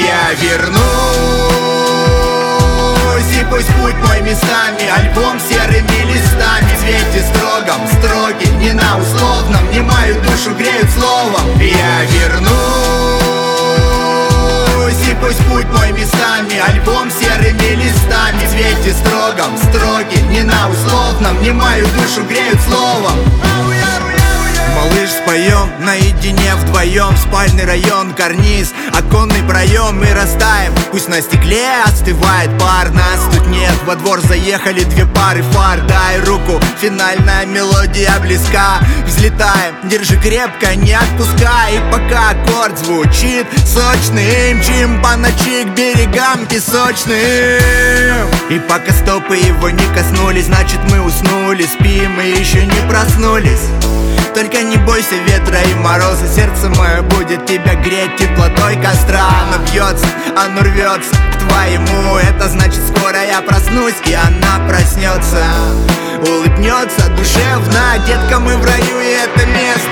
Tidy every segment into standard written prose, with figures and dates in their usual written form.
Я вернусь, и пусть путь мой местами альбом серыми листами. В цвете строгом, строгий, не на условном, не мою душу греют словом. Я вернусь, и пусть путь мой местами альбом серыми листами. В цвете строгом, строгий, не на условном, не мою душу греют словом. Малыш, споем наедине вдвоем. Спальный район, карниз, оконный проем. Мы растаем, пусть на стекле остывает пар. Нас тут нет, во двор заехали две пары фар. Дай руку, финальная мелодия близка. Взлетаем, держи крепко, не отпускай. И пока аккорд звучит сочный, мчим по ночи к берегам песочным. И пока стопы его не коснулись, значит мы уснули. Спим и еще не проснулись. Только не бойся ветра и мороза, сердце мое будет тебя греть теплотой костра. Оно бьется, оно рвется к твоему, это значит скоро я проснусь и она проснется. Улыбнется душевно, детка, мы в раю и это место.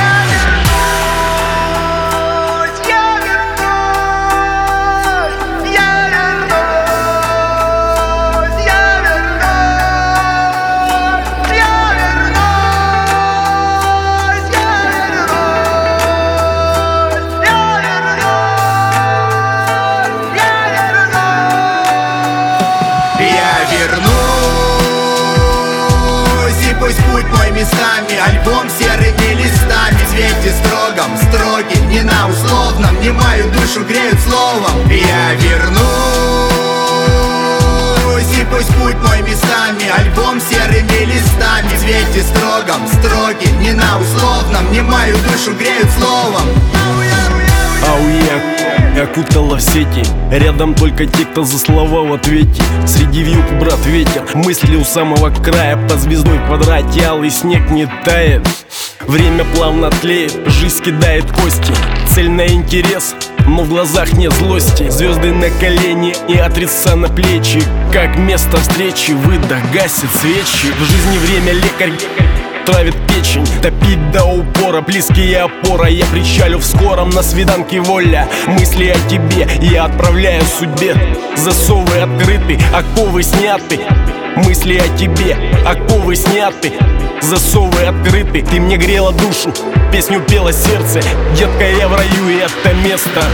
Пусть путь мой местами альбом серыми листами. В цвете строгом, строгим, не на условном, не мою душу греют словом. Я вернусь, и пусть путь мой местами альбом серыми листами. В цвете строгом, строгим, не на условном, не мою душу греют словом. Ауе, окутала в сети. Рядом только те, кто за слова в ответе. Среди вьюг, брат, ветер. Мысли у самого края. По звездной квадрате алый снег не тает. Время плавно тлеет, жизнь кидает кости. Цель на интерес, но в глазах нет злости. Звезды на колени и адреса на плечи. Как место встречи, выдох гасит свечи. В жизни время лекарь травит печень, топит до упора, близкие опора. Я причалю в скором, на свиданке воля. Мысли о тебе я отправляю судьбе. Засовы открыты, оковы сняты. Мысли о тебе, оковы сняты. Засовы открыты, ты мне грела душу, песню пела сердце. Детка, я в раю и это место.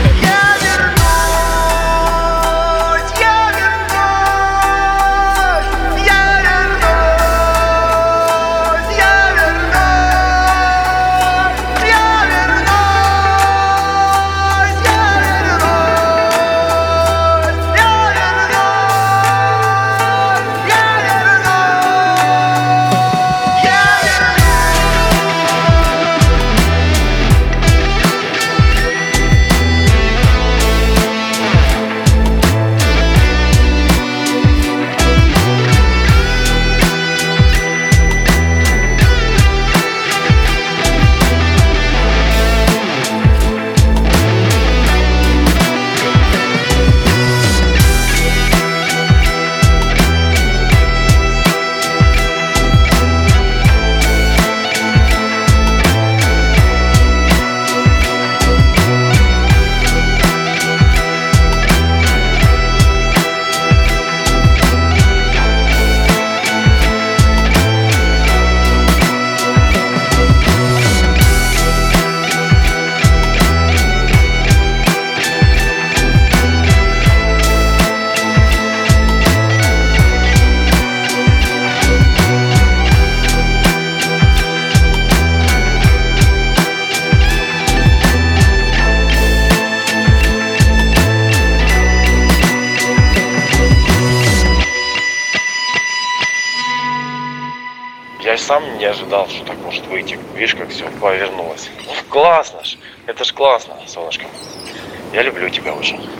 Я сам не ожидал, что так может выйти. Видишь, как все повернулось. Классно ж. Это ж классно, солнышко. Я люблю тебя очень.